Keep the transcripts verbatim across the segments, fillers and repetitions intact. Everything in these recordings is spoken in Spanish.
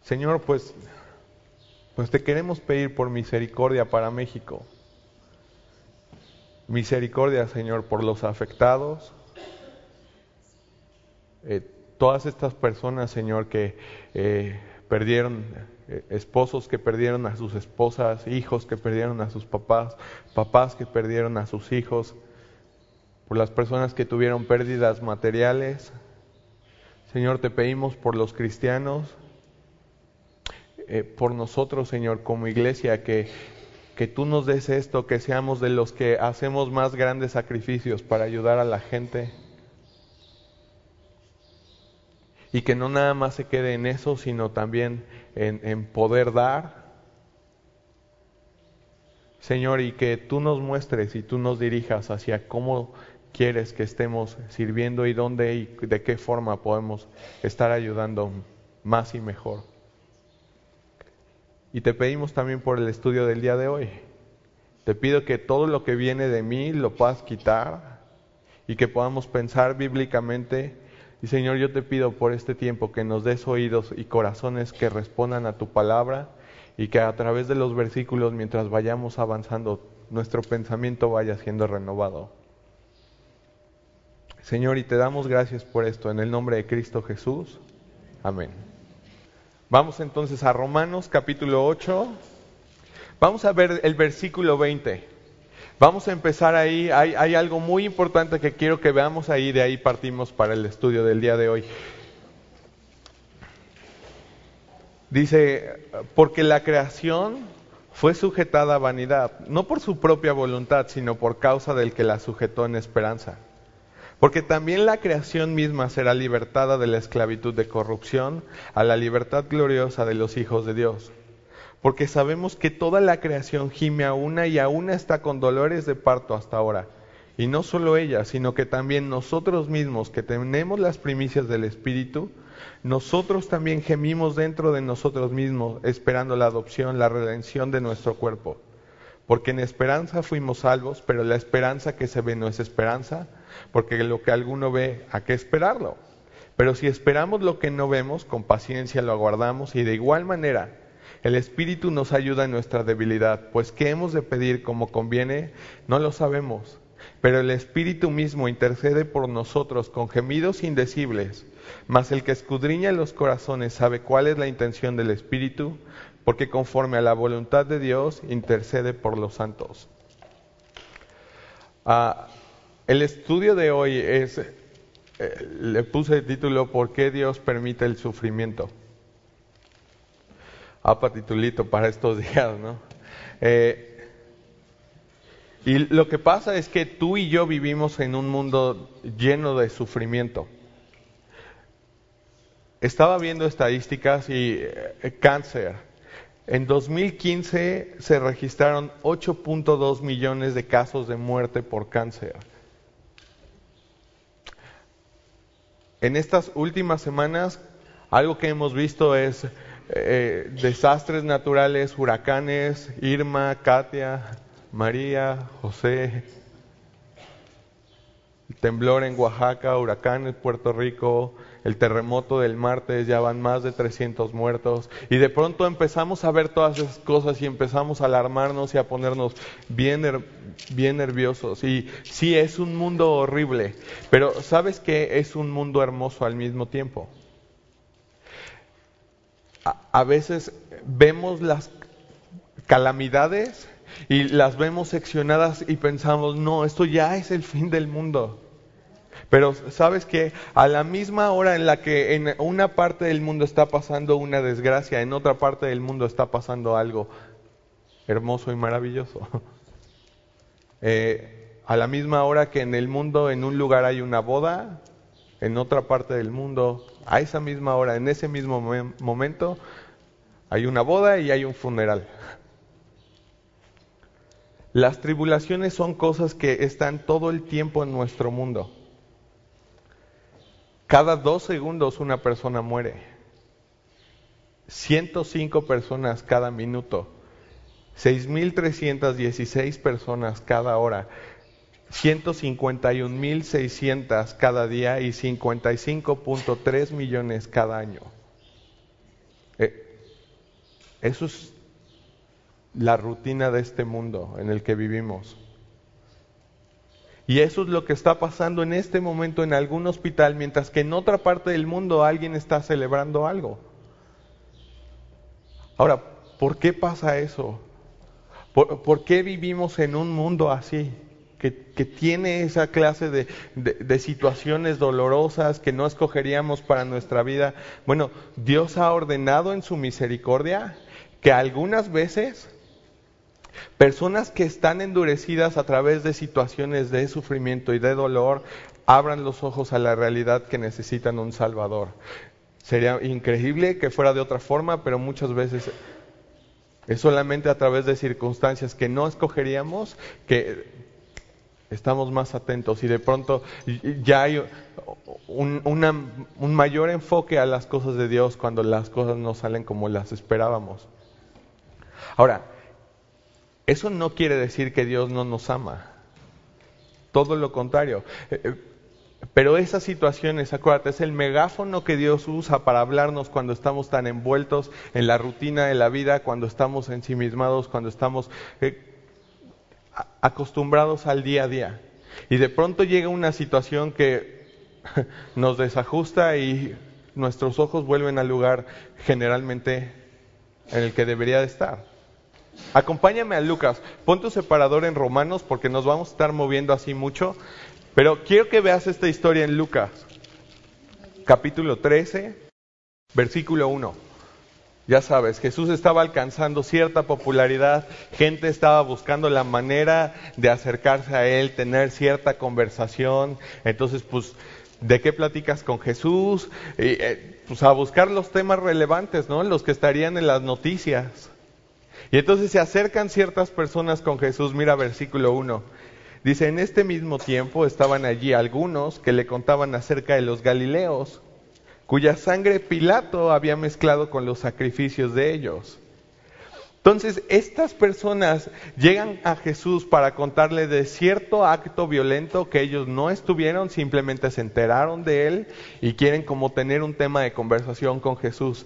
Señor, pues, pues te queremos pedir por misericordia para México. Misericordia, Señor, por los afectados. Eh, todas estas personas, Señor, que eh, perdieron, eh, esposos que perdieron a sus esposas, hijos que perdieron a sus papás, papás que perdieron a sus hijos, por las personas que tuvieron pérdidas materiales. Señor, te pedimos por los cristianos, eh, por nosotros, Señor, como iglesia, que, que tú nos des esto, que seamos de los que hacemos más grandes sacrificios para ayudar a la gente. Y que no nada más se quede en eso, sino también en, en poder dar. Señor, y que tú nos muestres y tú nos dirijas hacia cómo quieres que estemos sirviendo y dónde y de qué forma podemos estar ayudando más y mejor. Y te pedimos también por el estudio del día de hoy. Te pido que todo lo que viene de mí lo puedas quitar y que podamos pensar bíblicamente. Y Señor, yo te pido por este tiempo que nos des oídos y corazones que respondan a tu palabra y que a través de los versículos, mientras vayamos avanzando, nuestro pensamiento vaya siendo renovado. Señor, y te damos gracias por esto, en el nombre de Cristo Jesús. Amén. Vamos entonces a Romanos capítulo ocho. Vamos a ver el versículo veinte. Vamos a empezar ahí, hay, hay algo muy importante que quiero que veamos ahí, de ahí partimos para el estudio del día de hoy. Dice, porque la creación fue sujetada a vanidad, no por su propia voluntad, sino por causa del que la sujetó en esperanza. Porque también la creación misma será libertada de la esclavitud de corrupción a la libertad gloriosa de los hijos de Dios. Porque sabemos que toda la creación gime a una y a una está con dolores de parto hasta ahora. Y no solo ella, sino que también nosotros mismos que tenemos las primicias del Espíritu, nosotros también gemimos dentro de nosotros mismos, esperando la adopción, la redención de nuestro cuerpo. Porque en esperanza fuimos salvos, pero la esperanza que se ve no es esperanza, porque lo que alguno ve, ¿a qué esperarlo? Pero si esperamos lo que no vemos, con paciencia lo aguardamos, y de igual manera el Espíritu nos ayuda en nuestra debilidad, pues ¿qué hemos de pedir como conviene? No lo sabemos, pero el Espíritu mismo intercede por nosotros con gemidos indecibles. Mas el que escudriña los corazones sabe cuál es la intención del Espíritu, porque conforme a la voluntad de Dios intercede por los santos. Ah, el estudio de hoy es, eh, le puse el título ¿Por qué Dios permite el sufrimiento? Apa titulito para estos días, ¿no? Eh, y lo que pasa es que tú y yo vivimos en un mundo lleno de sufrimiento. Estaba viendo estadísticas y eh, cáncer. En dos mil quince se registraron ocho punto dos millones de casos de muerte por cáncer. En estas últimas semanas, algo que hemos visto es eh, desastres naturales, huracanes, Irma, Katia, María, José, el temblor en Oaxaca, huracán en Puerto Rico, el terremoto del martes, ya van más de trescientos muertos. Y de pronto empezamos a ver todas esas cosas y empezamos a alarmarnos y a ponernos bien, ner- bien nerviosos. Y sí, es un mundo horrible, pero ¿sabes qué? Es un mundo hermoso al mismo tiempo. A, a veces vemos las calamidades y las vemos seccionadas y pensamos, no, esto ya es el fin del mundo. Pero sabes que a la misma hora en la que en una parte del mundo está pasando una desgracia, en otra parte del mundo está pasando algo hermoso y maravilloso. Eh, a la misma hora que en el mundo, en un lugar hay una boda, en otra parte del mundo, a esa misma hora, en ese mismo mom- momento, hay una boda y hay un funeral. Las tribulaciones son cosas que están todo el tiempo en nuestro mundo. Cada dos segundos una persona muere. ciento cinco personas cada minuto. seis mil trescientas dieciséis personas cada hora. ciento cincuenta y un mil seiscientas cada día y cincuenta y cinco punto tres millones cada año. Eh, Eso es la rutina de este mundo en el que vivimos. Y eso es lo que está pasando en este momento en algún hospital, mientras que en otra parte del mundo alguien está celebrando algo. Ahora, ¿por qué pasa eso? ¿Por, por qué vivimos en un mundo así? Que, que tiene esa clase de, de, de situaciones dolorosas que no escogeríamos para nuestra vida. Bueno, Dios ha ordenado en su misericordia que algunas veces personas que están endurecidas a través de situaciones de sufrimiento y de dolor abran los ojos a la realidad que necesitan un Salvador. Sería increíble que fuera de otra forma, pero muchas veces es solamente a través de circunstancias que no escogeríamos que estamos más atentos y de pronto ya hay un, una, un mayor enfoque a las cosas de Dios cuando las cosas no salen como las esperábamos. Ahora, eso no quiere decir que Dios no nos ama. Todo lo contrario. Pero esas situaciones, acuérdate, es el megáfono que Dios usa para hablarnos cuando estamos tan envueltos en la rutina de la vida, cuando estamos ensimismados, cuando estamos eh, acostumbrados al día a día. Y de pronto llega una situación que nos desajusta y nuestros ojos vuelven al lugar generalmente en el que debería de estar. Acompáñame a Lucas, pon tu separador en Romanos porque nos vamos a estar moviendo así mucho, pero quiero que veas esta historia en Lucas, capítulo trece, versículo uno. Ya sabes, Jesús estaba alcanzando cierta popularidad, gente estaba buscando la manera de acercarse a Él, tener cierta conversación, entonces pues, ¿de qué platicas con Jesús? Y, eh, pues a buscar los temas relevantes, ¿no? Los que estarían en las noticias. Y entonces se acercan ciertas personas con Jesús. Mira versículo uno. Dice, en este mismo tiempo estaban allí algunos que le contaban acerca de los galileos, cuya sangre Pilato había mezclado con los sacrificios de ellos. Entonces estas personas llegan a Jesús para contarle de cierto acto violento que ellos no estuvieron, simplemente se enteraron de él y quieren como tener un tema de conversación con Jesús.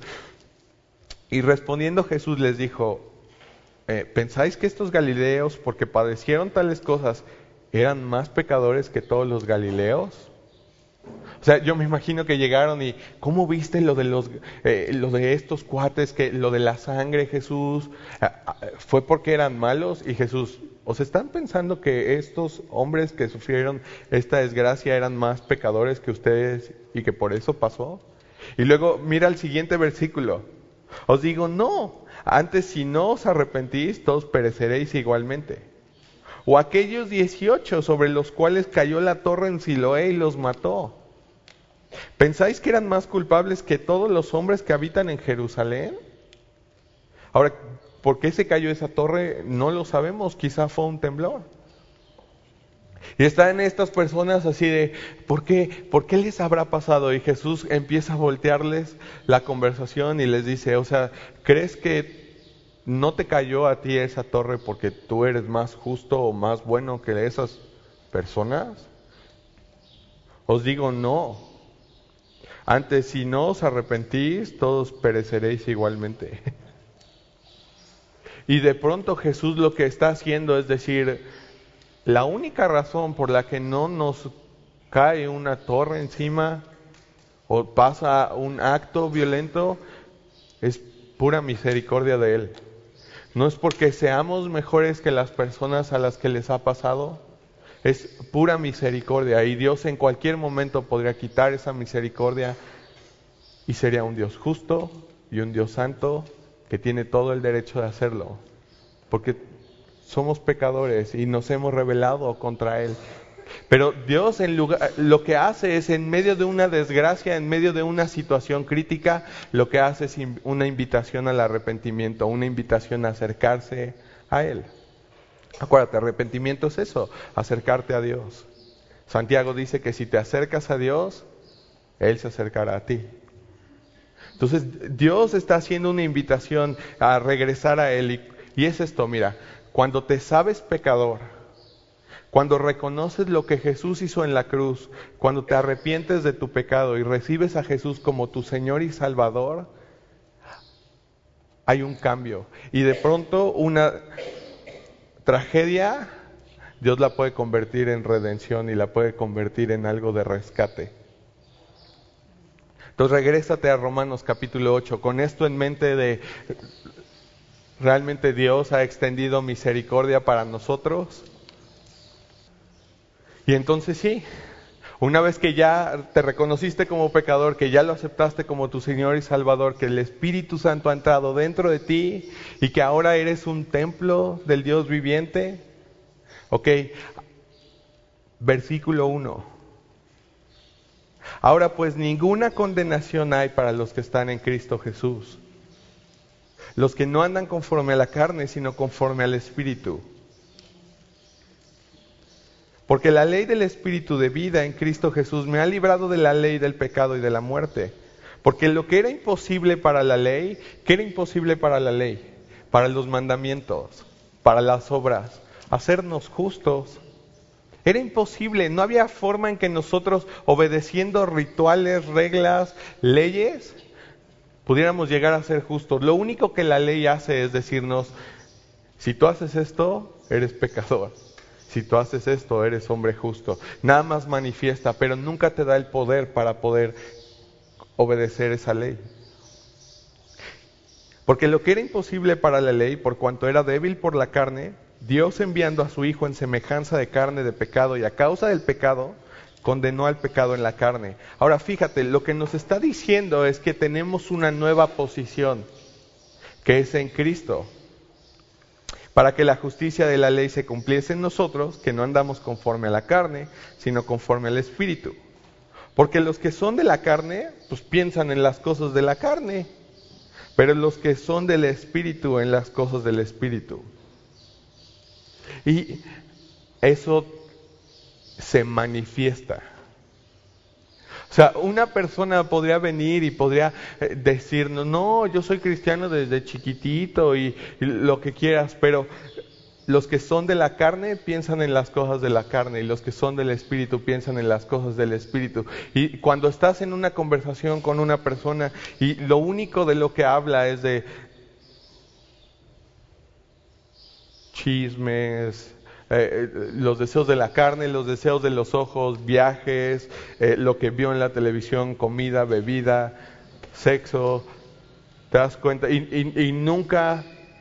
Y respondiendo Jesús les dijo, Eh, ¿pensáis que estos galileos, porque padecieron tales cosas, eran más pecadores que todos los galileos? O sea, yo me imagino que llegaron y, ¿cómo viste lo de los, eh, lo de estos cuates, que lo de la sangre, Jesús? ¿Fue porque eran malos? Y Jesús, ¿os están pensando que estos hombres que sufrieron esta desgracia eran más pecadores que ustedes y que por eso pasó? Y luego mira el siguiente versículo. Os digo, no. Antes, si no os arrepentís, todos pereceréis igualmente. O aquellos dieciocho sobre los cuales cayó la torre en Siloé y los mató. ¿Pensáis que eran más culpables que todos los hombres que habitan en Jerusalén? Ahora, ¿por qué se cayó esa torre? No lo sabemos, quizá fue un temblor. Y están estas personas así de, ¿por qué? ¿Por qué les habrá pasado? Y Jesús empieza a voltearles la conversación y les dice, o sea, ¿crees que no te cayó a ti esa torre porque tú eres más justo o más bueno que esas personas? Os digo, no. Antes, si no os arrepentís, todos pereceréis igualmente. Y de pronto Jesús lo que está haciendo es decir, la única razón por la que no nos cae una torre encima o pasa un acto violento es pura misericordia de Él. No es porque seamos mejores que las personas a las que les ha pasado, es pura misericordia. Y Dios en cualquier momento podría quitar esa misericordia y sería un Dios justo y un Dios santo que tiene todo el derecho de hacerlo. Porque somos pecadores y nos hemos rebelado contra Él. Pero Dios en lugar, lo que hace es en medio de una desgracia, en medio de una situación crítica, lo que hace es una invitación al arrepentimiento, una invitación a acercarse a Él. Acuérdate, arrepentimiento es eso, acercarte a Dios. Santiago dice que si te acercas a Dios, Él se acercará a ti. Entonces Dios está haciendo una invitación a regresar a Él y, y es esto, mira, cuando te sabes pecador, cuando reconoces lo que Jesús hizo en la cruz, cuando te arrepientes de tu pecado y recibes a Jesús como tu Señor y Salvador, hay un cambio. Y de pronto una tragedia, Dios la puede convertir en redención y la puede convertir en algo de rescate. Entonces regrésate a Romanos capítulo ocho, con esto en mente de realmente Dios ha extendido misericordia para nosotros. Y entonces sí, una vez que ya te reconociste como pecador, que ya lo aceptaste como tu Señor y Salvador, que el Espíritu Santo ha entrado dentro de ti y que ahora eres un templo del Dios viviente. Ok, versículo uno. Ahora pues ninguna condenación hay para los que están en Cristo Jesús, los que no andan conforme a la carne, sino conforme al Espíritu. Porque la ley del Espíritu de vida en Cristo Jesús me ha librado de la ley del pecado y de la muerte. Porque lo que era imposible para la ley, ¿qué era imposible para la ley? Para los mandamientos, para las obras, hacernos justos. Era imposible, no había forma en que nosotros, obedeciendo rituales, reglas, leyes, pudiéramos llegar a ser justos. Lo único que la ley hace es decirnos, si tú haces esto, eres pecador. Si tú haces esto, eres hombre justo. Nada más manifiesta, pero nunca te da el poder para poder obedecer esa ley. Porque lo que era imposible para la ley, por cuanto era débil por la carne, Dios enviando a su Hijo en semejanza de carne de pecado y a causa del pecado, condenó al pecado en la carne. Ahora fíjate, lo que nos está diciendo es que tenemos una nueva posición, que es en Cristo. Para que la justicia de la ley se cumpliese en nosotros, que no andamos conforme a la carne, sino conforme al Espíritu. Porque los que son de la carne, pues piensan en las cosas de la carne, pero los que son del Espíritu, en las cosas del Espíritu. Y eso se manifiesta. O sea, una persona podría venir y podría decirnos, no, yo soy cristiano desde chiquitito y, y lo que quieras, pero los que son de la carne piensan en las cosas de la carne y los que son del Espíritu piensan en las cosas del Espíritu. Y cuando estás en una conversación con una persona y lo único de lo que habla es de chismes, eh, los deseos de la carne, los deseos de los ojos, viajes, eh, lo que vio en la televisión, comida, bebida, sexo, ¿te das cuenta? Y, y, y nunca...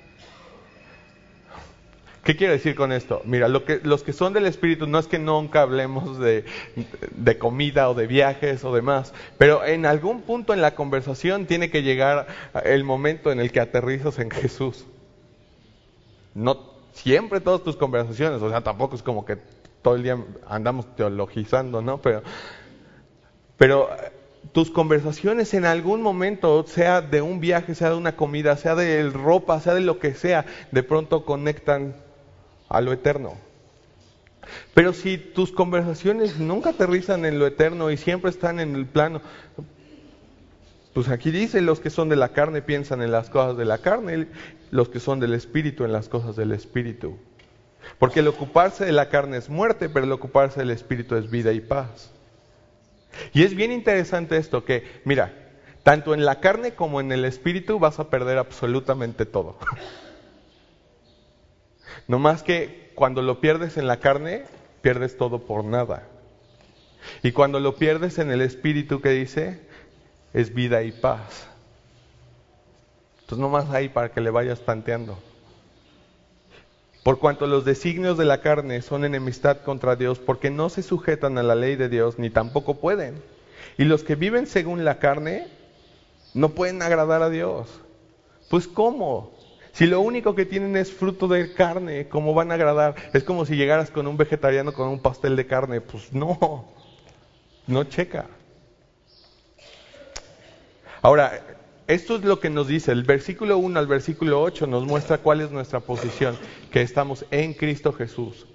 ¿Qué quiere decir con esto? Mira, lo que, los que son del Espíritu no es que nunca hablemos de, de comida o de viajes o demás, pero en algún punto en la conversación tiene que llegar el momento en el que aterrizas en Jesús. No siempre todas tus conversaciones, o sea, tampoco es como que todo el día andamos teologizando, ¿no? Pero, pero tus conversaciones en algún momento, sea de un viaje, sea de una comida, sea de ropa, sea de lo que sea, de pronto conectan a lo eterno. Pero si tus conversaciones nunca aterrizan en lo eterno y siempre están en el plano, pues aquí dice, los que son de la carne piensan en las cosas de la carne, los que son del Espíritu en las cosas del Espíritu. Porque el ocuparse de la carne es muerte, pero el ocuparse del Espíritu es vida y paz. Y es bien interesante esto, que mira, tanto en la carne como en el Espíritu vas a perder absolutamente todo. No más que cuando lo pierdes en la carne, pierdes todo por nada. Y cuando lo pierdes en el Espíritu, ¿qué dice? Es vida y paz. Entonces no más ahí para que le vayas tanteando. Por cuanto los designios de la carne son enemistad contra Dios, porque no se sujetan a la ley de Dios, ni tampoco pueden. Y los que viven según la carne, no pueden agradar a Dios. Pues ¿cómo? Si lo único que tienen es fruto de carne, ¿cómo van a agradar? Es como si llegaras con un vegetariano con un pastel de carne. Pues no, no checa. Ahora, esto es lo que nos dice, el versículo uno al versículo ocho nos muestra cuál es nuestra posición, que estamos en Cristo Jesús.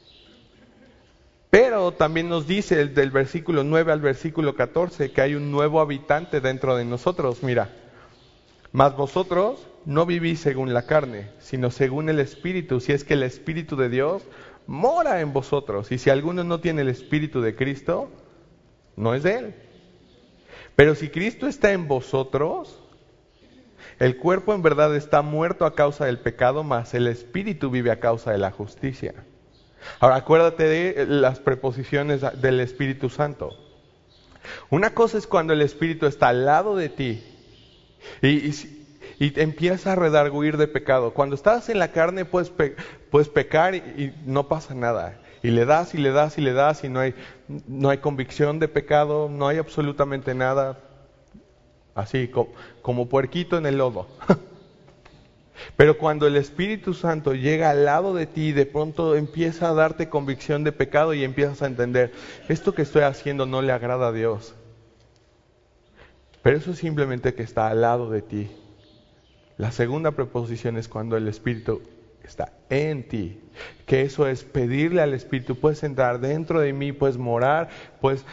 Pero también nos dice del versículo nueve al versículo catorce que hay un nuevo habitante dentro de nosotros. Mira, mas vosotros no vivís según la carne, sino según el Espíritu, si es que el Espíritu de Dios mora en vosotros. Y si alguno no tiene el Espíritu de Cristo, no es de él. Pero si Cristo está en vosotros, El cuerpo en verdad está muerto a causa del pecado, mas el espíritu vive a causa de la justicia. Ahora acuérdate de las preposiciones del Espíritu Santo. Una cosa es cuando el Espíritu está al lado de ti y, y, y te empieza a redarguir de pecado. Cuando estás en la carne puedes, pe puedes pecar y, y no pasa nada. Y le das y le das y le das y no hay, no hay convicción de pecado, no hay absolutamente nada. Así como, como puerquito en el lodo. Pero cuando el Espíritu Santo llega al lado de ti, de pronto empieza a darte convicción de pecado y empiezas a entender, esto que estoy haciendo no le agrada a Dios. Pero eso es simplemente que está al lado de ti. La segunda preposición es cuando el Espíritu está en ti. Que eso es pedirle al Espíritu, puedes entrar dentro de mí, puedes morar, puedes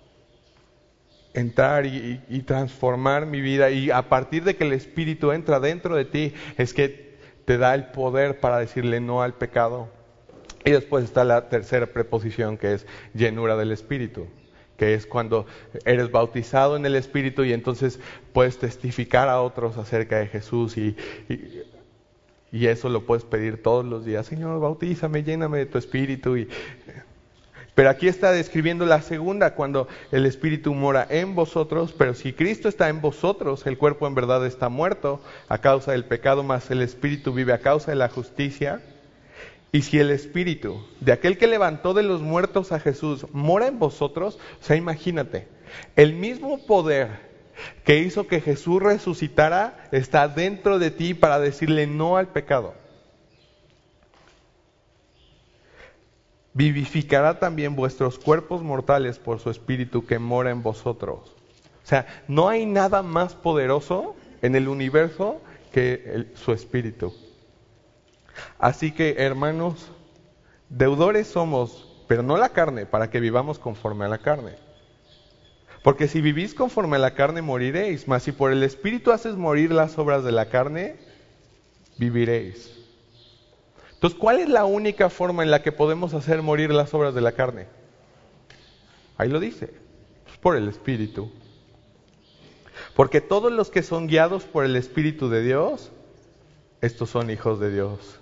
entrar y, y, y transformar mi vida, y a partir de que el Espíritu entra dentro de ti es que te da el poder para decirle no al pecado. Y después está la tercera preposición, que es llenura del Espíritu, que es cuando eres bautizado en el Espíritu y entonces puedes testificar a otros acerca de Jesús y, y, y eso lo puedes pedir todos los días. Señor, bautízame, lléname de tu Espíritu. Y pero aquí está describiendo la segunda, cuando el Espíritu mora en vosotros. Pero si Cristo está en vosotros, el cuerpo en verdad está muerto a causa del pecado, mas el Espíritu vive a causa de la justicia. Y si el Espíritu de aquel que levantó de los muertos a Jesús mora en vosotros, o sea, imagínate, el mismo poder que hizo que Jesús resucitara está dentro de ti para decirle no al pecado. Vivificará también vuestros cuerpos mortales por su Espíritu que mora en vosotros. O sea, no hay nada más poderoso en el universo que el, su Espíritu. Así que, hermanos, deudores somos, pero no la carne, para que vivamos conforme a la carne. Porque si vivís conforme a la carne, moriréis. Mas si por el Espíritu haces morir las obras de la carne, viviréis. Entonces, ¿cuál es la única forma en la que podemos hacer morir las obras de la carne? Ahí lo dice, pues por el Espíritu. Porque todos los que son guiados por el Espíritu de Dios, estos son hijos de Dios.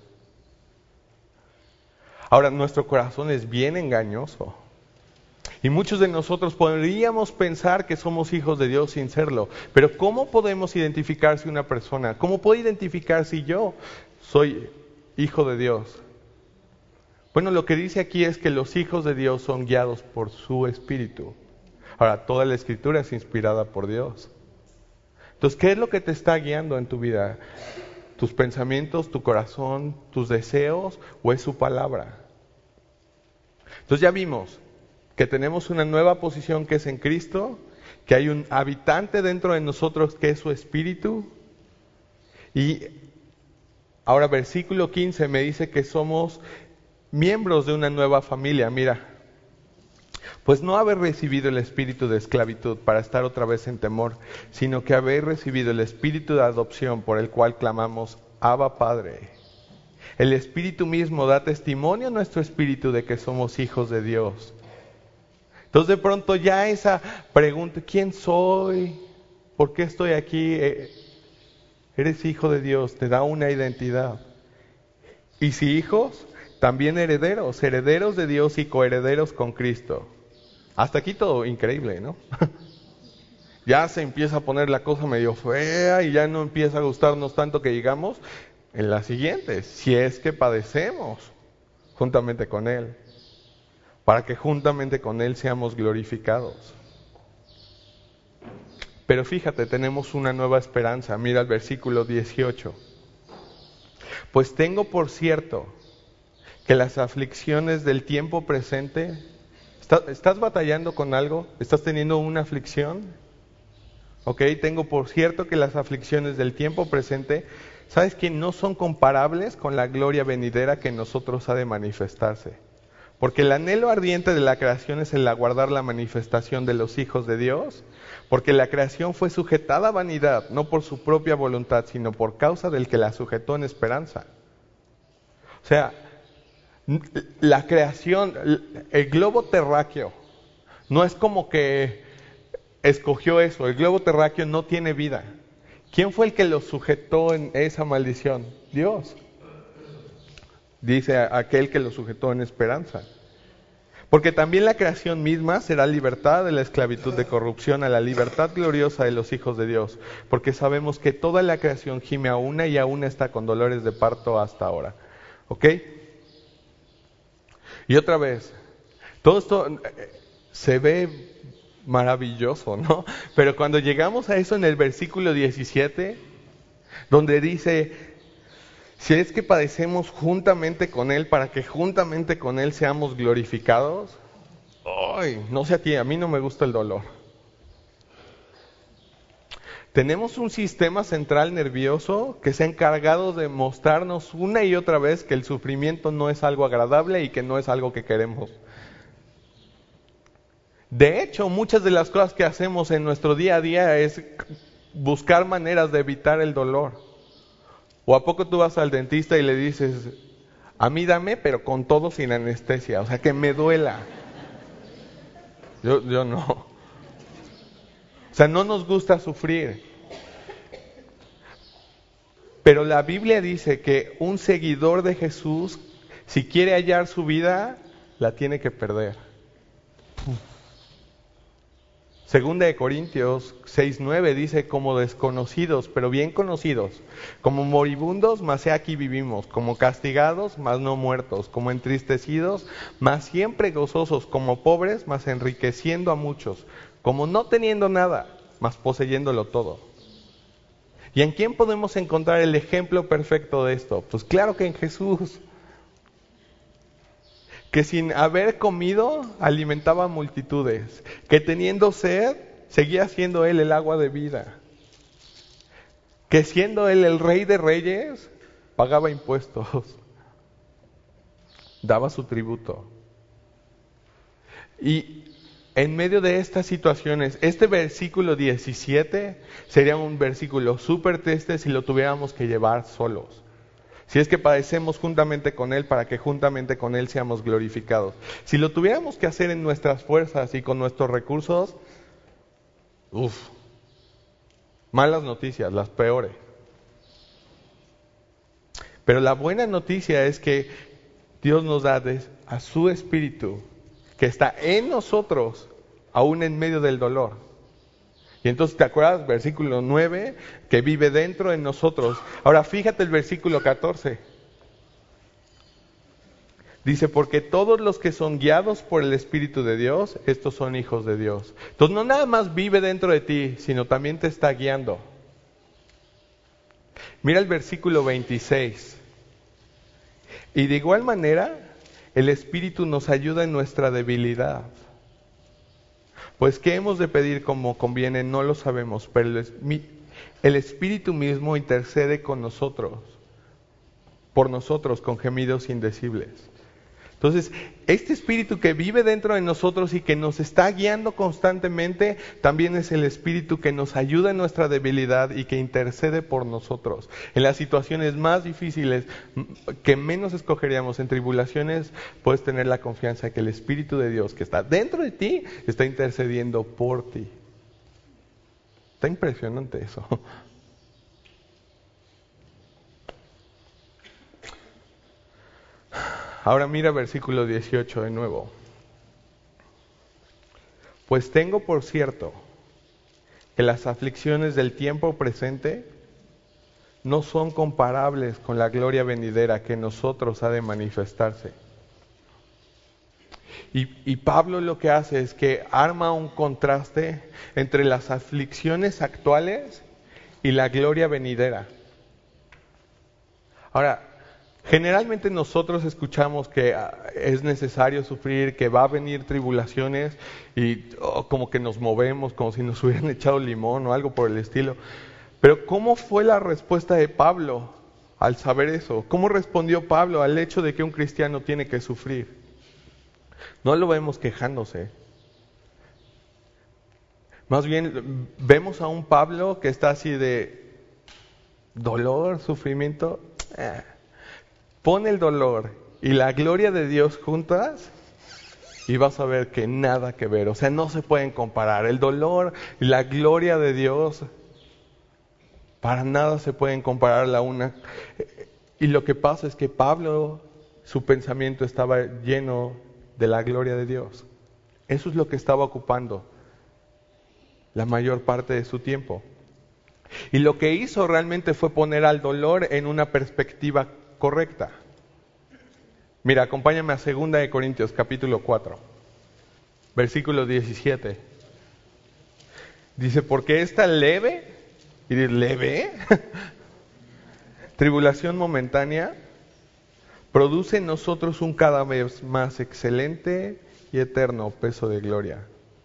Ahora, nuestro corazón es bien engañoso. Y muchos de nosotros podríamos pensar que somos hijos de Dios sin serlo. Pero ¿cómo podemos identificar si una persona? ¿Cómo puedo identificar si yo soy hijo de Dios? Bueno, lo que dice aquí es que los hijos de Dios son guiados por su Espíritu. Ahora, toda la Escritura es inspirada por Dios. Entonces, ¿qué es lo que te está guiando en tu vida? ¿Tus pensamientos, tu corazón, tus deseos o es su palabra? Entonces ya vimos que tenemos una nueva posición que es en Cristo, que hay un habitante dentro de nosotros que es su Espíritu. Y ahora versículo quince me dice que somos miembros de una nueva familia. Mira, pues no habéis recibido el espíritu de esclavitud para estar otra vez en temor, sino que habéis recibido el espíritu de adopción por el cual clamamos, Abba Padre. El Espíritu mismo da testimonio a nuestro espíritu de que somos hijos de Dios. Entonces de pronto ya esa pregunta, ¿quién soy? ¿Por qué estoy aquí? Eres hijo de Dios, te da una identidad. Y si hijos, también herederos, herederos de Dios y coherederos con Cristo. Hasta aquí todo increíble, ¿no? Ya se empieza a poner la cosa medio fea y ya no empieza a gustarnos tanto que digamos en la siguiente, si es que padecemos juntamente con Él, para que juntamente con Él seamos glorificados. Pero fíjate, tenemos una nueva esperanza. Mira el versículo dieciocho. Pues tengo por cierto que las aflicciones del tiempo presente... ¿Estás batallando con algo? ¿Estás teniendo una aflicción? Ok, tengo por cierto que las aflicciones del tiempo presente, ¿sabes que no son comparables con la gloria venidera que en nosotros ha de manifestarse? Porque el anhelo ardiente de la creación es el aguardar la manifestación de los hijos de Dios, porque la creación fue sujetada a vanidad, no por su propia voluntad, sino por causa del que la sujetó en esperanza. O sea, la creación, el globo terráqueo, no es como que escogió eso. El globo terráqueo no tiene vida. ¿Quién fue el que los sujetó en esa maldición? Dios. Dice aquel que los sujetó en esperanza. Porque también la creación misma será libertada de la esclavitud de corrupción a la libertad gloriosa de los hijos de Dios. Porque sabemos que toda la creación gime a una y aún está con dolores de parto hasta ahora. ¿Ok? Y otra vez, todo esto se ve maravilloso, ¿no? Pero cuando llegamos a eso en el versículo diecisiete, donde dice: si es que padecemos juntamente con Él, para que juntamente con Él seamos glorificados. Ay, no sé a ti, a mí no me gusta el dolor. Tenemos un sistema central nervioso que se ha encargado de mostrarnos una y otra vez que el sufrimiento no es algo agradable y que no es algo que queremos. De hecho, muchas de las cosas que hacemos en nuestro día a día es buscar maneras de evitar el dolor. ¿O a poco tú vas al dentista y le dices: a mí dame, pero con todo sin anestesia, o sea, que me duela? Yo, yo no. O sea, no nos gusta sufrir. Pero la Biblia dice que un seguidor de Jesús, si quiere hallar su vida, la tiene que perder. Segunda de Corintios seis nueve dice: como desconocidos, pero bien conocidos, como moribundos, mas he aquí vivimos, como castigados, mas no muertos, como entristecidos, mas siempre gozosos, como pobres, mas enriqueciendo a muchos, como no teniendo nada, mas poseyéndolo todo. ¿Y en quién podemos encontrar el ejemplo perfecto de esto? Pues claro que en Jesús, que sin haber comido alimentaba a multitudes, que teniendo sed seguía siendo Él el agua de vida, que siendo Él el Rey de Reyes pagaba impuestos, daba su tributo. Y en medio de estas situaciones, este versículo diecisiete sería un versículo súper triste si lo tuviéramos que llevar solos. Si es que padecemos juntamente con Él, para que juntamente con Él seamos glorificados. Si lo tuviéramos que hacer en nuestras fuerzas y con nuestros recursos, uff, malas noticias, las peores. Pero la buena noticia es que Dios nos da a su Espíritu, que está en nosotros, aún en medio del dolor. Y entonces, ¿te acuerdas? Versículo nueve, que vive dentro de nosotros. Ahora fíjate el versículo catorce. Dice: porque todos los que son guiados por el Espíritu de Dios, estos son hijos de Dios. Entonces no nada más vive dentro de ti, sino también te está guiando. Mira el versículo veintiséis. Y de igual manera, el Espíritu nos ayuda en nuestra debilidad. Pues qué hemos de pedir como conviene, no lo sabemos, pero el, el Espíritu mismo intercede con nosotros, por nosotros, con gemidos indecibles. Entonces, este Espíritu que vive dentro de nosotros y que nos está guiando constantemente, también es el Espíritu que nos ayuda en nuestra debilidad y que intercede por nosotros. En las situaciones más difíciles, que menos escogeríamos, en tribulaciones, puedes tener la confianza que el Espíritu de Dios que está dentro de ti, está intercediendo por ti. Está impresionante eso. Ahora mira versículo dieciocho de nuevo. Pues tengo por cierto que las aflicciones del tiempo presente no son comparables con la gloria venidera que en nosotros ha de manifestarse. Y, y Pablo lo que hace es que arma un contraste entre las aflicciones actuales y la gloria venidera. Ahora, generalmente nosotros escuchamos que es necesario sufrir, que va a venir tribulaciones y oh, como que nos movemos, como si nos hubieran echado limón o algo por el estilo. Pero ¿cómo fue la respuesta de Pablo al saber eso? ¿Cómo respondió Pablo al hecho de que un cristiano tiene que sufrir? No lo vemos quejándose. Más bien vemos a un Pablo que está así de dolor, sufrimiento. Eh. Pon el dolor y la gloria de Dios juntas y vas a ver que nada que ver. O sea, no se pueden comparar. El dolor y la gloria de Dios Para nada se pueden comparar la una. Y lo que pasa es que Pablo, su pensamiento estaba lleno de la gloria de Dios. Eso es lo que estaba ocupando la mayor parte de su tiempo. Y lo que hizo realmente fue poner al dolor en una perspectiva correcta. Mira, acompáñame a segunda de Corintios, capítulo cuatro, versículo diecisiete. Dice, porque esta leve, y dice, ¿leve? Tribulación momentánea produce en nosotros un cada vez más excelente y eterno peso de gloria.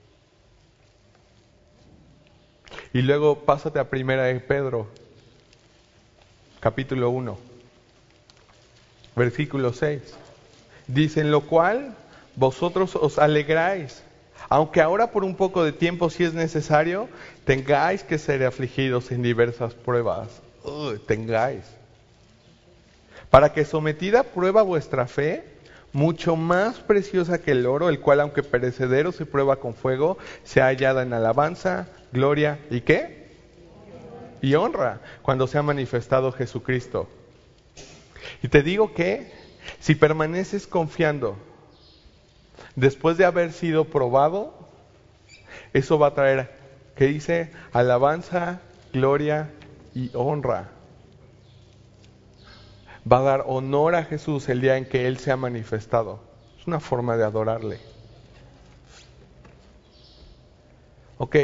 Y luego pásate a primera de Pedro, capítulo uno, versículo seis. Dice, en lo cual vosotros os alegráis, aunque ahora por un poco de tiempo, si es necesario, tengáis que ser afligidos en diversas pruebas. Uh, tengáis. Para que sometida a prueba vuestra fe, mucho más preciosa que el oro, el cual aunque perecedero se prueba con fuego, sea hallada en alabanza, gloria y ¿qué? Y honra, cuando sea manifestado Jesucristo. Y te digo que si permaneces confiando, después de haber sido probado, eso va a traer, ¿qué dice? Alabanza, gloria y honra. Va a dar honor a Jesús el día en que Él se ha manifestado. Es una forma de adorarle. Ok.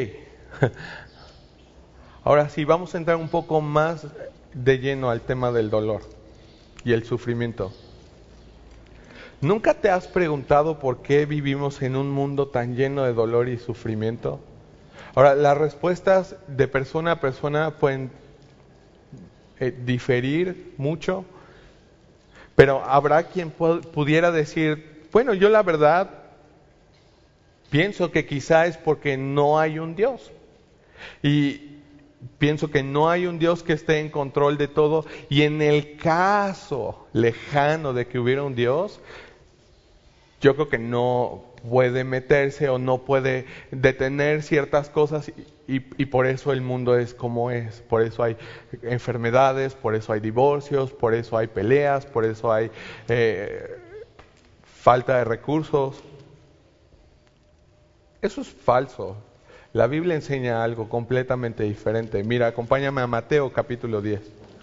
Ahora sí, vamos a entrar un poco más de lleno al tema del dolor y el sufrimiento. ¿Nunca te has preguntado por qué vivimos en un mundo tan lleno de dolor y sufrimiento? Ahora, las respuestas de persona a persona pueden eh, diferir mucho, pero habrá quien pu- pudiera decir, bueno, yo la verdad pienso que quizá es porque no hay un Dios. Y pienso que no hay un Dios que esté en control de todo. Y en el caso lejano de que hubiera un Dios, yo creo que no puede meterse o no puede detener ciertas cosas y, y, y por eso el mundo es como es. Por eso hay enfermedades, por eso hay divorcios, por eso hay peleas, por eso hay eh, falta de recursos. Eso es falso. La Biblia enseña algo completamente diferente. Mira, acompáñame a Mateo capítulo diez.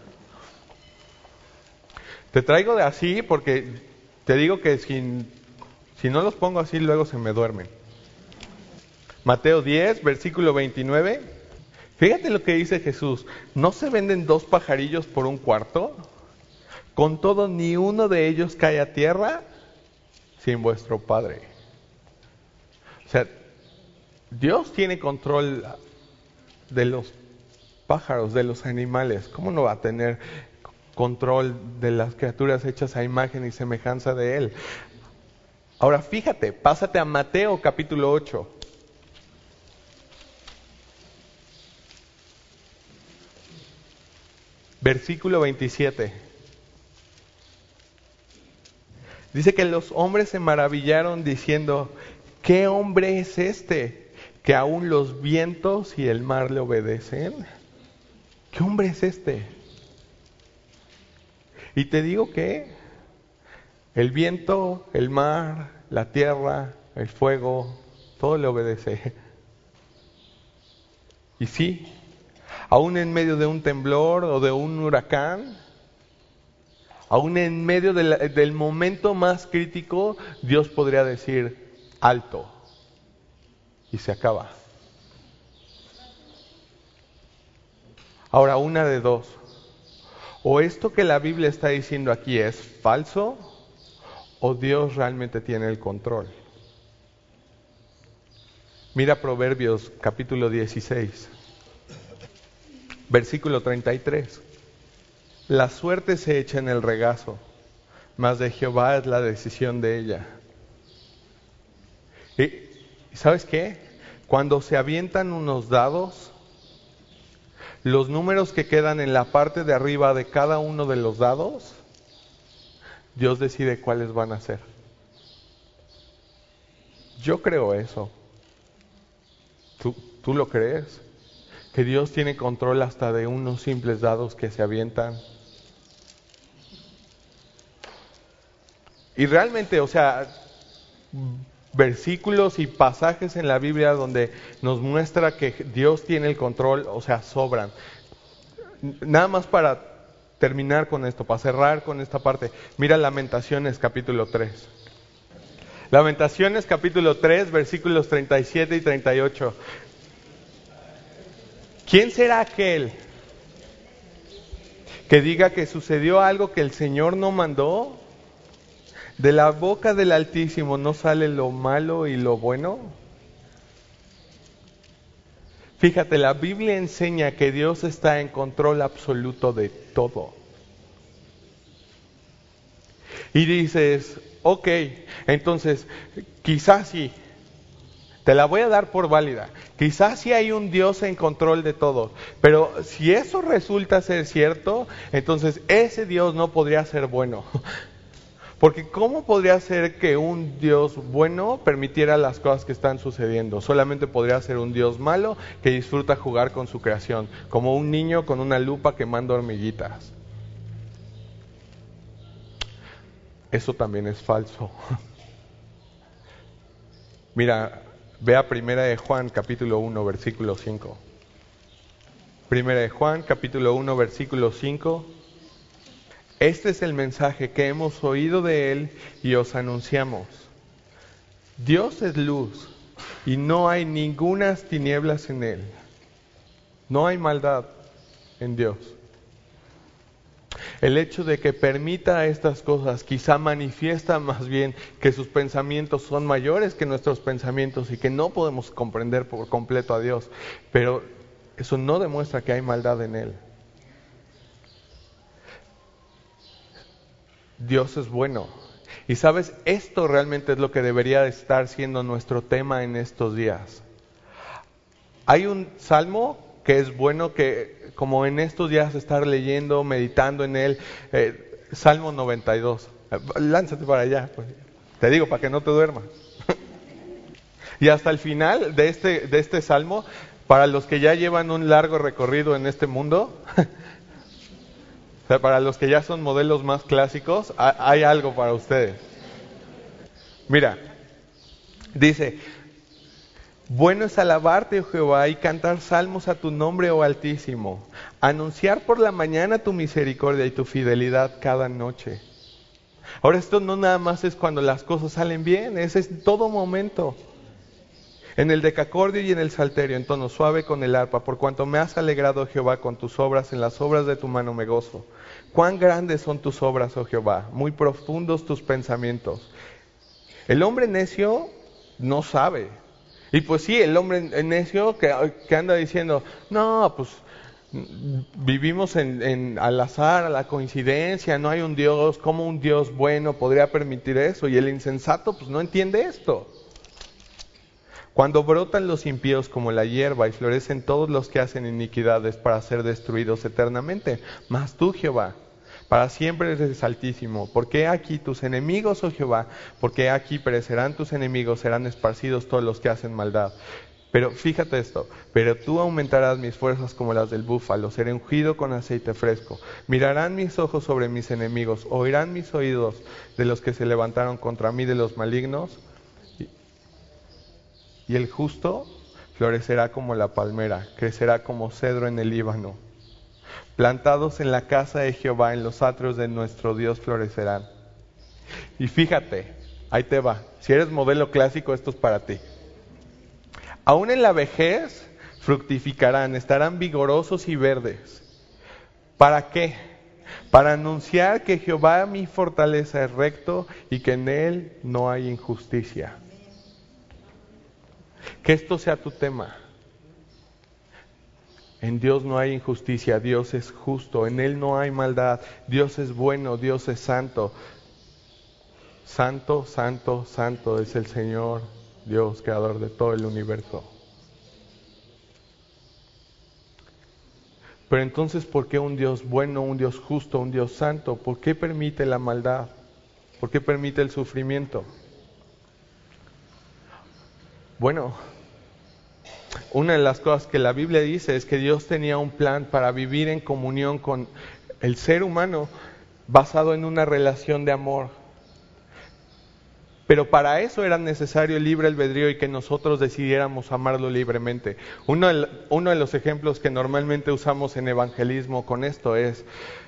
Te traigo de así porque te digo que si, si no los pongo así luego se me duermen. Mateo diez, versículo veintinueve. Fíjate lo que dice Jesús. ¿No se venden dos pajarillos por un cuarto? Con todo, ni uno de ellos cae a tierra sin vuestro Padre. O sea, Dios tiene control de los pájaros, de los animales. ¿Cómo no va a tener control de las criaturas hechas a imagen y semejanza de Él? Ahora fíjate, pásate a Mateo capítulo ocho. Versículo veintisiete. Dice que los hombres se maravillaron diciendo, ¿qué hombre es este que aún los vientos y el mar le obedecen? ¿Qué hombre es este? Y te digo que el viento, el mar, la tierra, el fuego, todo le obedece. Y sí, aún en medio de un temblor o de un huracán, aún en medio de la, del momento más crítico, Dios podría decir, alto, y se acaba. Ahora, una de dos. O esto que la Biblia está diciendo aquí es falso, o Dios realmente tiene el control. Mira Proverbios capítulo dieciséis, versículo treinta y tres. La suerte se echa en el regazo, mas de Jehová es la decisión de ella. ¿Y sabes qué? Cuando se avientan unos dados, los números que quedan en la parte de arriba de cada uno de los dados, Dios decide cuáles van a ser. Yo creo eso. ¿Tú, tú lo crees? que Dios tiene control hasta de unos simples dados que se avientan. Y realmente, o sea, versículos y pasajes en la Biblia donde nos muestra que Dios tiene el control, o sea, sobran. Nada más para terminar con esto, para cerrar con esta parte, mira Lamentaciones capítulo tres. Lamentaciones capítulo tres, versículos treinta y siete y treinta y ocho. ¿Quién será aquel que diga que sucedió algo que el Señor no mandó? ¿De la boca del Altísimo no sale lo malo y lo bueno? Fíjate, la Biblia enseña que Dios está en control absoluto de todo. Y dices, ok, entonces, quizás sí, te la voy a dar por válida. Quizás sí hay un Dios en control de todo, pero si eso resulta ser cierto, entonces ese Dios no podría ser bueno. Porque ¿cómo podría ser que un Dios bueno permitiera las cosas que están sucediendo? Solamente podría ser un Dios malo que disfruta jugar con su creación, como un niño con una lupa quemando hormiguitas. Eso también es falso. Mira, ve a Primera de Juan, capítulo uno, versículo cinco. Primera de Juan, capítulo uno, versículo cinco. Este es el mensaje que hemos oído de Él y os anunciamos. Dios es luz y no hay ningunas tinieblas en Él. No hay maldad en Dios. El hecho de que permita estas cosas quizá manifiesta más bien que sus pensamientos son mayores que nuestros pensamientos y que no podemos comprender por completo a Dios. Pero eso no demuestra que hay maldad en Él. Dios es bueno. Y sabes, esto realmente es lo que debería estar siendo nuestro tema en estos días. Hay un salmo que es bueno que como en estos días estar leyendo, meditando en él, eh, Salmo noventa y dos. Lánzate para allá, pues. Te digo para que no te duermas. Y hasta el final de este, de este salmo, para los que ya llevan un largo recorrido en este mundo, o sea, para los que ya son modelos más clásicos, hay algo para ustedes. Mira, dice, bueno es alabarte, oh Jehová, y cantar salmos a tu nombre, oh Altísimo. Anunciar por la mañana tu misericordia y tu fidelidad cada noche. Ahora esto no nada más es cuando las cosas salen bien, es en todo momento. En el decacordio y en el salterio, en tono suave con el arpa, por cuanto me has alegrado, Jehová, con tus obras, en las obras de tu mano me gozo. Cuán grandes son tus obras, oh Jehová, muy profundos tus pensamientos. El hombre necio no sabe. Y pues sí, el hombre necio que, que anda diciendo, no, pues vivimos en, en, al azar, a la coincidencia, no hay un Dios, ¿cómo un Dios bueno podría permitir eso? Y el insensato pues no entiende esto. Cuando brotan los impíos como la hierba y florecen todos los que hacen iniquidades para ser destruidos eternamente, mas tú, Jehová, para siempre eres altísimo, porque he aquí tus enemigos, oh Jehová, porque he aquí perecerán tus enemigos, serán esparcidos todos los que hacen maldad. Pero fíjate esto, pero tú aumentarás mis fuerzas como las del búfalo, seré ungido con aceite fresco. Mirarán mis ojos sobre mis enemigos, oirán mis oídos de los que se levantaron contra mí, de los malignos. Y, y el justo florecerá como la palmera, crecerá como cedro en el Líbano. Plantados en la casa de Jehová, en los atrios de nuestro Dios florecerán. Y fíjate, ahí te va, si eres modelo clásico, esto es para ti. Aún en la vejez fructificarán, estarán vigorosos y verdes. ¿Para qué? Para anunciar que Jehová mi fortaleza es recto y que en él no hay injusticia. Que esto sea tu tema. En Dios no hay injusticia, Dios es justo, en Él no hay maldad, Dios es bueno, Dios es santo. Santo, santo, santo es el Señor, Dios, creador de todo el universo. Pero entonces, ¿por qué un Dios bueno, un Dios justo, un Dios santo? ¿Por qué permite la maldad? ¿Por qué permite el sufrimiento? Bueno, una de las cosas que la Biblia dice es que Dios tenía un plan para vivir en comunión con el ser humano basado en una relación de amor. Pero para eso era necesario el libre albedrío y que nosotros decidiéramos amarlo libremente. Uno de, uno de los ejemplos que normalmente usamos en evangelismo con esto es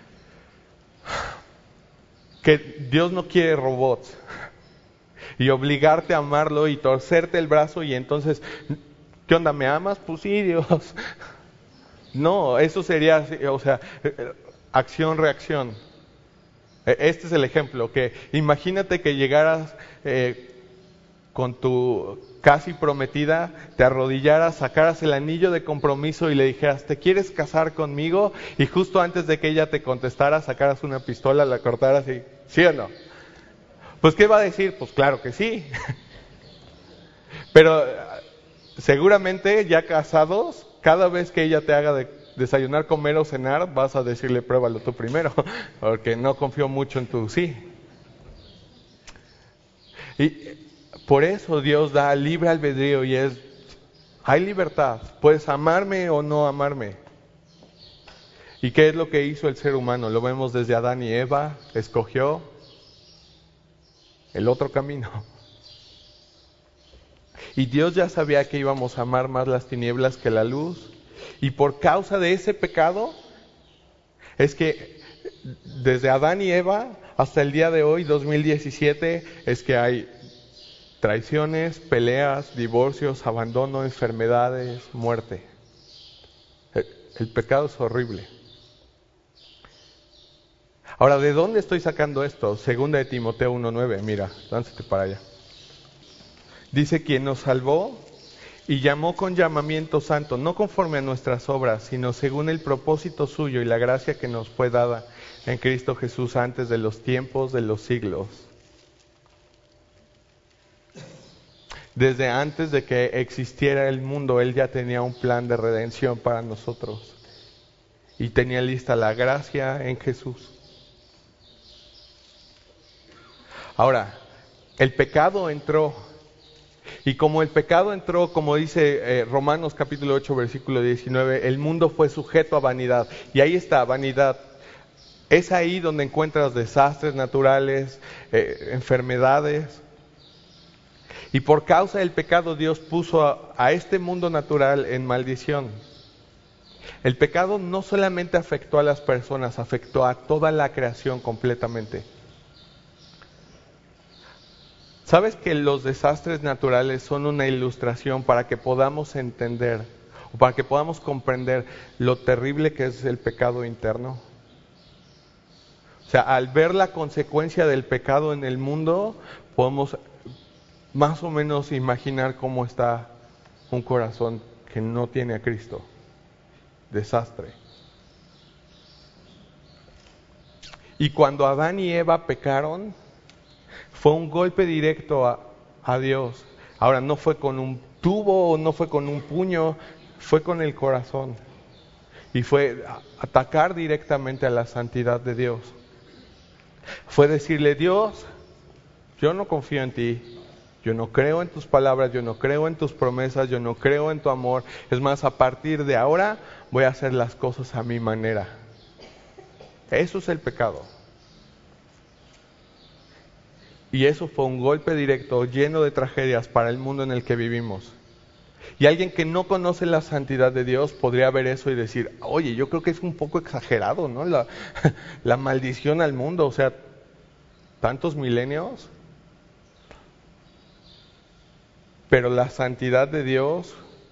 que Dios no quiere robots y obligarte a amarlo y torcerte el brazo y entonces, ¿qué onda? ¿Me amas? Pues sí, Dios. No, eso sería, o sea, acción-reacción. Este es el ejemplo, que imagínate que llegaras eh, con tu casi prometida, te arrodillaras, sacaras el anillo de compromiso y le dijeras, ¿te quieres casar conmigo? Y justo antes de que ella te contestara, sacaras una pistola, la cortaras y, ¿sí o no? Pues ¿qué va a decir? Pues claro que sí. Pero seguramente ya casados, cada vez que ella te haga de desayunar, comer o cenar, vas a decirle pruébalo tú primero, porque no confío mucho en tu sí. Y por eso Dios da libre albedrío y es, hay libertad, puedes amarme o no amarme. ¿Y qué es lo que hizo el ser humano? Lo vemos desde Adán y Eva, escogió el otro camino. Y Dios ya sabía que íbamos a amar más las tinieblas que la luz. Y por causa de ese pecado, es que desde Adán y Eva hasta el día de hoy, dos mil diecisiete, es que hay traiciones, peleas, divorcios, abandono, enfermedades, muerte. El, el pecado es horrible. Ahora, ¿de dónde estoy sacando esto? Segunda de Timoteo uno nueve, mira, lánzate para allá. Dice, quien nos salvó y llamó con llamamiento santo, no conforme a nuestras obras, sino según el propósito suyo y la gracia que nos fue dada en Cristo Jesús antes de los tiempos de los siglos. Desde antes de que existiera el mundo, Él ya tenía un plan de redención para nosotros. Y tenía lista la gracia en Jesús. Ahora, el pecado entró. Y como el pecado entró, como dice eh, Romanos capítulo ocho, versículo diecinueve, el mundo fue sujeto a vanidad. Y ahí está, vanidad. Es ahí donde encuentras desastres naturales, eh, enfermedades. Y por causa del pecado Dios puso a, a este mundo natural en maldición. El pecado no solamente afectó a las personas, afectó a toda la creación completamente. ¿Sabes que los desastres naturales son una ilustración para que podamos entender o para que podamos comprender lo terrible que es el pecado interno? O sea, al ver la consecuencia del pecado en el mundo, podemos más o menos imaginar cómo está un corazón que no tiene a Cristo. Desastre. Y cuando Adán y Eva pecaron, fue un golpe directo a, a Dios. Ahora, no fue con un tubo, no fue con un puño, fue con el corazón. Y fue atacar directamente a la santidad de Dios. Fue decirle, Dios, yo no confío en ti, yo no creo en tus palabras, yo no creo en tus promesas, yo no creo en tu amor. Es más, a partir de ahora voy a hacer las cosas a mi manera. Eso es el pecado. Y eso fue un golpe directo, lleno de tragedias para el mundo en el que vivimos. Y alguien que no conoce la santidad de Dios podría ver eso y decir, oye, yo creo que es un poco exagerado, ¿no? La, la maldición al mundo, o sea, tantos milenios. Pero la santidad de Dios,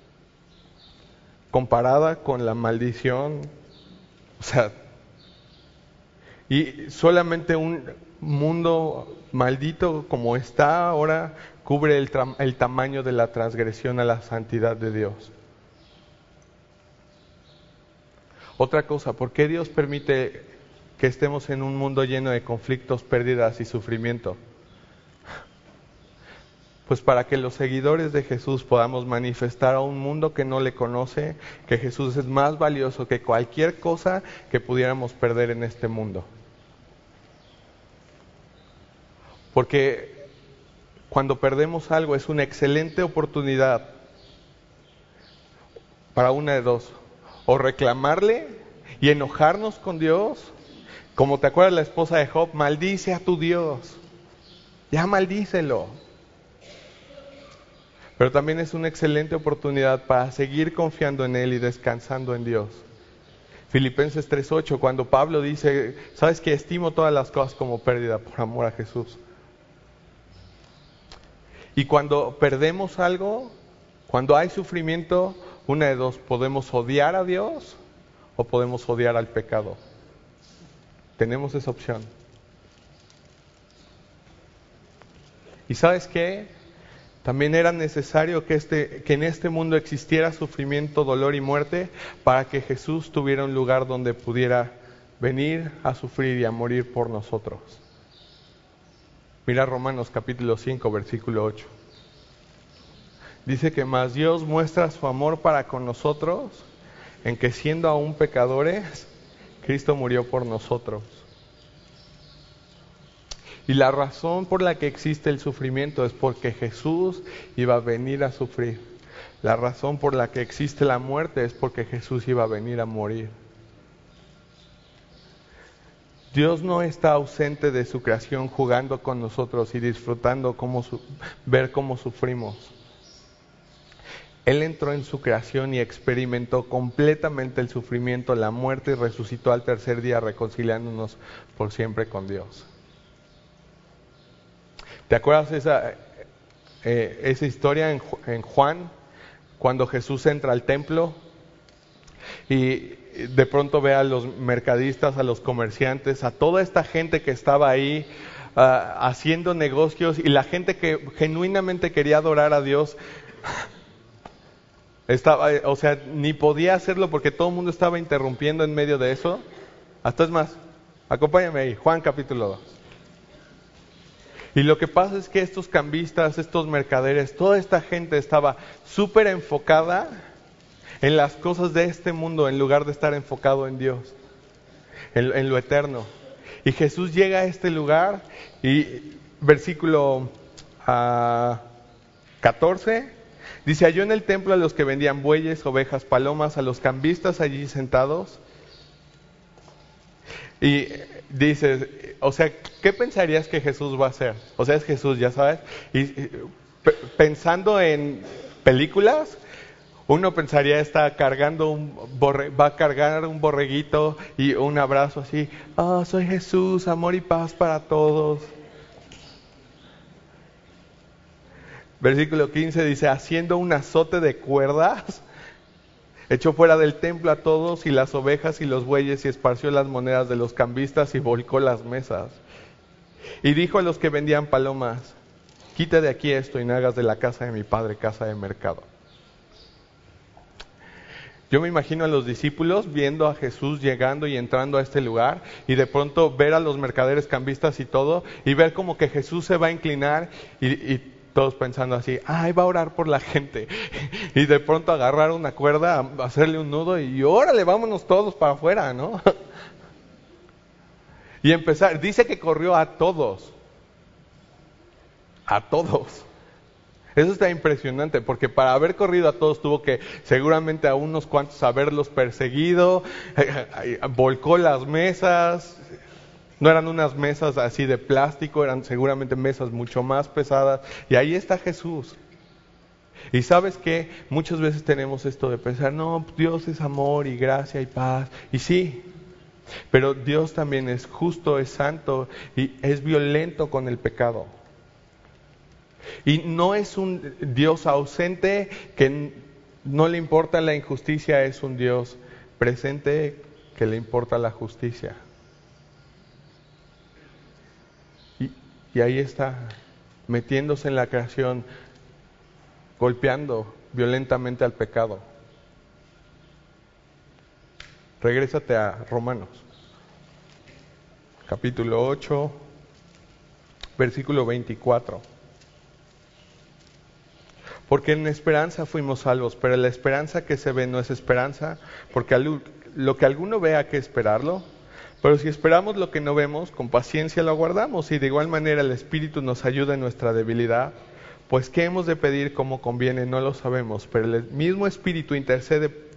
comparada con la maldición, o sea, y solamente un mundo maldito como está ahora cubre el, tra- el tamaño de la transgresión a la santidad de Dios. Otra cosa, ¿por qué Dios permite que estemos en un mundo lleno de conflictos, pérdidas y sufrimiento? Pues para que los seguidores de Jesús podamos manifestar a un mundo que no le conoce que Jesús es más valioso que cualquier cosa que pudiéramos perder en este mundo. Porque cuando perdemos algo es una excelente oportunidad para una de dos, o reclamarle y enojarnos con Dios, como te acuerdas la esposa de Job, maldice a tu Dios, ya maldícelo. Pero también es una excelente oportunidad para seguir confiando en Él y descansando en Dios. Filipenses tres ocho, cuando Pablo dice, sabes que estimo todas las cosas como pérdida por amor a Jesús. Y cuando perdemos algo, cuando hay sufrimiento, una de dos, podemos odiar a Dios o podemos odiar al pecado. Tenemos esa opción. ¿Y sabes qué? También era necesario que, este, que en este mundo existiera sufrimiento, dolor y muerte para que Jesús tuviera un lugar donde pudiera venir a sufrir y a morir por nosotros. Mira Romanos capítulo cinco, versículo ocho. Dice que más Dios muestra su amor para con nosotros en que siendo aún pecadores, Cristo murió por nosotros. Y la razón por la que existe el sufrimiento es porque Jesús iba a venir a sufrir. La razón por la que existe la muerte es porque Jesús iba a venir a morir. Dios no está ausente de su creación jugando con nosotros y disfrutando cómo su- ver cómo sufrimos. Él entró en su creación y experimentó completamente el sufrimiento, la muerte y resucitó al tercer día reconciliándonos por siempre con Dios. ¿Te acuerdas esa, eh, esa historia en, en Juan, cuando Jesús entra al templo y de pronto ve a los mercadistas, a los comerciantes, a toda esta gente que estaba ahí uh, haciendo negocios y la gente que genuinamente quería adorar a Dios, estaba, o sea, ni podía hacerlo porque todo el mundo estaba interrumpiendo en medio de eso? Hasta es más, acompáñame ahí, Juan capítulo dos. Y lo que pasa es que estos cambistas, estos mercaderes, toda esta gente estaba súper enfocada en las cosas de este mundo en lugar de estar enfocado en Dios, en, en lo eterno. Y Jesús llega a este lugar y versículo uh, catorce dice, halló en el templo a los que vendían bueyes, ovejas, palomas, a los cambistas allí sentados. Y dices, o sea, ¿qué pensarías que Jesús va a hacer? O sea, es Jesús, ya sabes. Y, y p- pensando en películas, uno pensaría está cargando un borre, va a cargar un borreguito y un abrazo así. Oh, soy Jesús, amor y paz para todos. Versículo quince dice, haciendo un azote de cuerdas, echó fuera del templo a todos y las ovejas y los bueyes y esparció las monedas de los cambistas y volcó las mesas. Y dijo a los que vendían palomas, quita de aquí esto y no hagas de la casa de mi padre casa de mercado. Yo me imagino a los discípulos viendo a Jesús llegando y entrando a este lugar y de pronto ver a los mercaderes cambistas y todo y ver como que Jesús se va a inclinar y, y todos pensando así, ay, va a orar por la gente. Y de pronto agarrar una cuerda, hacerle un nudo y órale, vámonos todos para afuera, ¿no? Y empezar, dice que corrió a todos, a todos. Eso está impresionante, porque para haber corrido a todos tuvo que seguramente a unos cuantos haberlos perseguido, volcó las mesas. No eran unas mesas así de plástico, eran seguramente mesas mucho más pesadas. Y ahí está Jesús. Y sabes que muchas veces tenemos esto de pensar, no, Dios es amor y gracia y paz. Y sí, pero Dios también es justo, es santo y es violento con el pecado. Y no es un Dios ausente que no le importa la injusticia, es un Dios presente que le importa la justicia. Y ahí está, metiéndose en la creación, golpeando violentamente al pecado. Regrésate a Romanos, capítulo ocho, versículo veinticuatro. Porque en esperanza fuimos salvos, pero la esperanza que se ve no es esperanza, porque lo que alguno vea que esperarlo. Pero si esperamos lo que no vemos, con paciencia lo aguardamos, y de igual manera el Espíritu nos ayuda en nuestra debilidad, pues qué hemos de pedir como conviene no lo sabemos, pero el mismo Espíritu intercede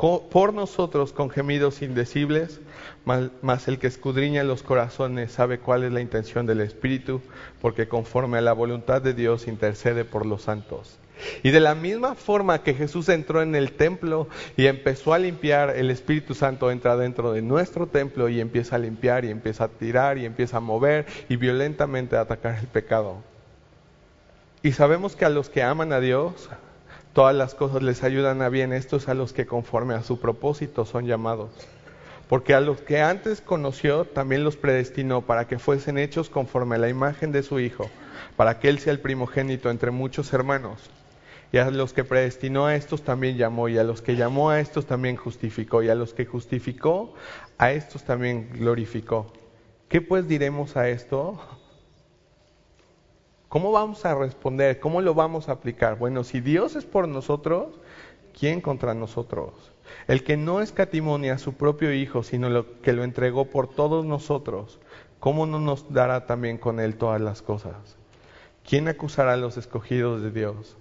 por nosotros con gemidos indecibles, mas el que escudriña los corazones sabe cuál es la intención del Espíritu, porque conforme a la voluntad de Dios intercede por los santos. Y de la misma forma que Jesús entró en el templo y empezó a limpiar, el Espíritu Santo entra dentro de nuestro templo y empieza a limpiar y empieza a tirar y empieza a mover y violentamente a atacar el pecado. Y sabemos que a los que aman a Dios, todas las cosas les ayudan a bien. Estos a los que conforme a su propósito son llamados. Porque a los que antes conoció, también los predestinó para que fuesen hechos conforme a la imagen de su Hijo, para que Él sea el primogénito entre muchos hermanos. Y a los que predestinó a estos también llamó, y a los que llamó a estos también justificó, y a los que justificó, a estos también glorificó. ¿Qué pues diremos a esto? ¿Cómo vamos a responder? ¿Cómo lo vamos a aplicar? Bueno, si Dios es por nosotros, ¿quién contra nosotros? El que no escatimó ni a su propio Hijo, sino lo, que lo entregó por todos nosotros, ¿cómo no nos dará también con Él todas las cosas? ¿Quién acusará a los escogidos de Dios?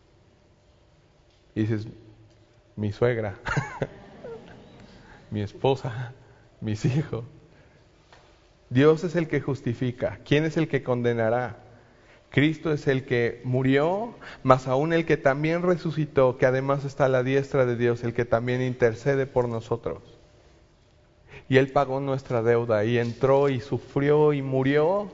Y dices, mi suegra, mi esposa, mis hijos. Dios es el que justifica. ¿Quién es el que condenará? Cristo es el que murió, mas aún el que también resucitó, que además está a la diestra de Dios, el que también intercede por nosotros. Y Él pagó nuestra deuda y entró y sufrió y murió,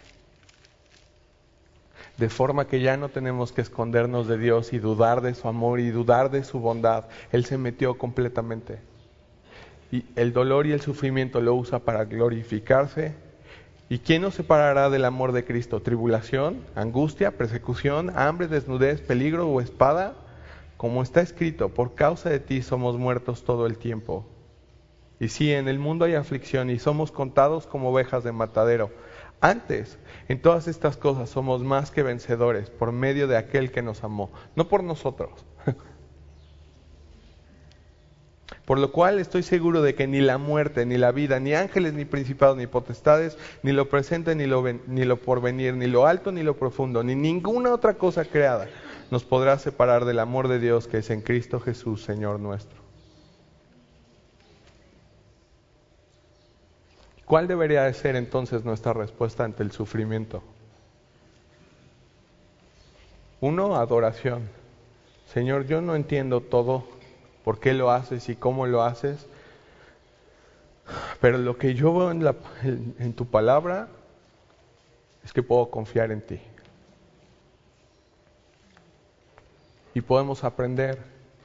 de forma que ya no tenemos que escondernos de Dios y dudar de su amor y dudar de su bondad. Él se metió completamente. Y el dolor y el sufrimiento lo usa para glorificarse. ¿Y quién nos separará del amor de Cristo? ¿Tribulación, angustia, persecución, hambre, desnudez, peligro o espada? Como está escrito, por causa de ti somos muertos todo el tiempo. Y sí, en el mundo hay aflicción y somos contados como ovejas de matadero. Antes, en todas estas cosas somos más que vencedores por medio de aquel que nos amó, no por nosotros. Por lo cual estoy seguro de que ni la muerte, ni la vida, ni ángeles, ni principados, ni potestades, ni lo presente, ni lo, ven, ni lo porvenir, ni lo alto, ni lo profundo, ni ninguna otra cosa creada nos podrá separar del amor de Dios que es en Cristo Jesús, Señor nuestro. ¿Cuál debería de ser entonces nuestra respuesta ante el sufrimiento? Uno, adoración. Señor, yo no entiendo todo, por qué lo haces y cómo lo haces, pero lo que yo veo en, la, en, en tu palabra es que puedo confiar en ti. Y podemos aprender.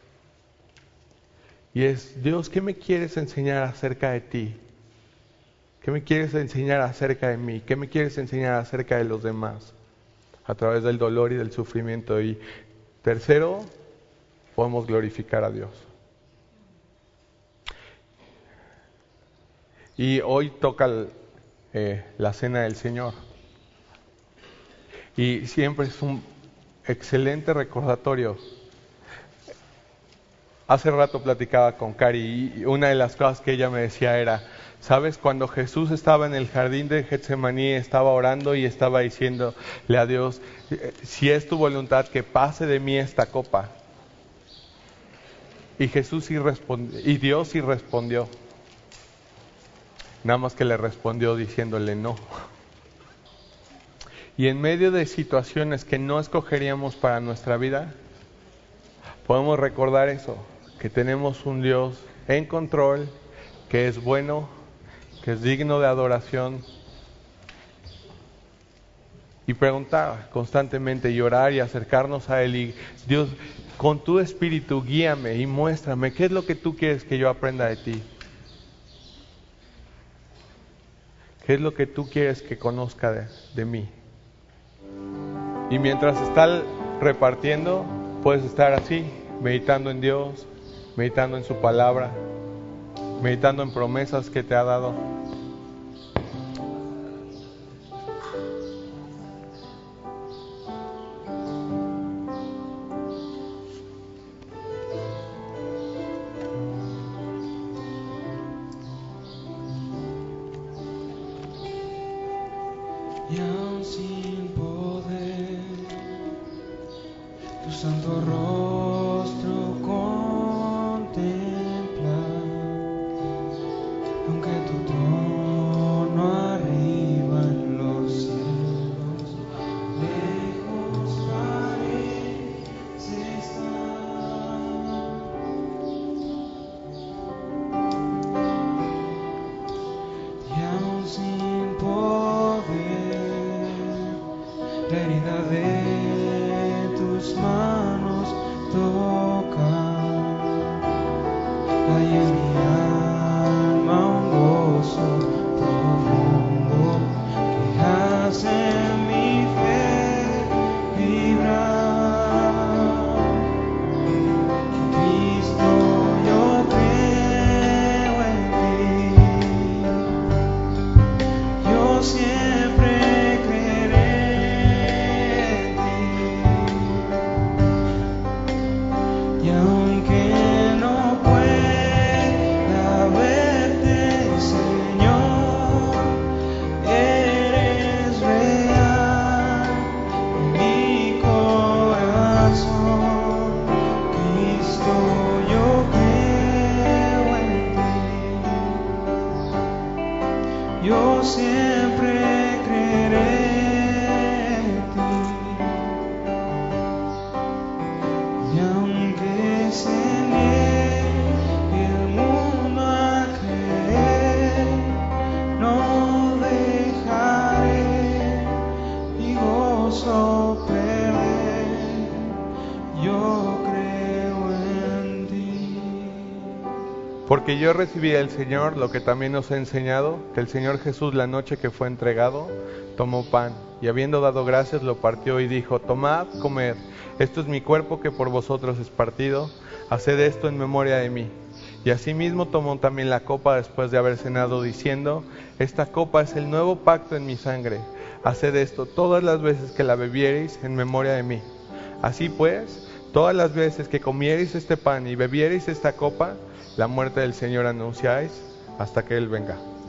Y es, Dios, ¿qué me quieres enseñar acerca de ti? ¿Qué me quieres enseñar acerca de mí? ¿Qué me quieres enseñar acerca de los demás? A través del dolor y del sufrimiento. Y tercero, podemos glorificar a Dios. Y hoy toca eh, la Cena del Señor. Y siempre es un excelente recordatorio. Hace rato platicaba con Cari y una de las cosas que ella me decía era, ¿sabes? Cuando Jesús estaba en el jardín de Getsemaní, estaba orando y estaba diciéndole a Dios, si es tu voluntad que pase de mí esta copa. Y Jesús sí respondió, y Dios sí respondió. Nada más que le respondió diciéndole no. Y en medio de situaciones que no escogeríamos para nuestra vida, podemos recordar eso, que tenemos un Dios en control, que es bueno, que es digno de adoración. Y preguntar constantemente y orar y acercarnos a Él y Dios, con tu espíritu guíame y muéstrame qué es lo que tú quieres que yo aprenda de ti. ¿Qué es lo que tú quieres que conozca de, de mí? Y mientras está repartiendo, puedes estar así, meditando en Dios, meditando en su palabra, meditando en promesas que te ha dado. Y aún sin poder, tu santo rostro contemplar. siempre creeré en ti. Y aunque no pueda verte, Señor, eres real en mi corazón. Cristo, yo creo en ti. Yo siempre creeré en ti. Y aunque se niegue el mundo a creer, no dejaré mi gozo perder. Yo creo en ti. Porque yo recibí del Señor lo que también os he enseñado, que el Señor Jesús, la noche que fue entregado, tomó pan, y habiendo dado gracias, lo partió y dijo: tomad, comed, esto es mi cuerpo que por vosotros es partido, haced esto en memoria de mí. Y asimismo tomó también la copa después de haber cenado, diciendo: esta copa es el nuevo pacto en mi sangre, haced esto todas las veces que la bebiereis en memoria de mí. Así pues, todas las veces que comiereis este pan y bebiereis esta copa, la muerte del Señor anunciáis hasta que Él venga.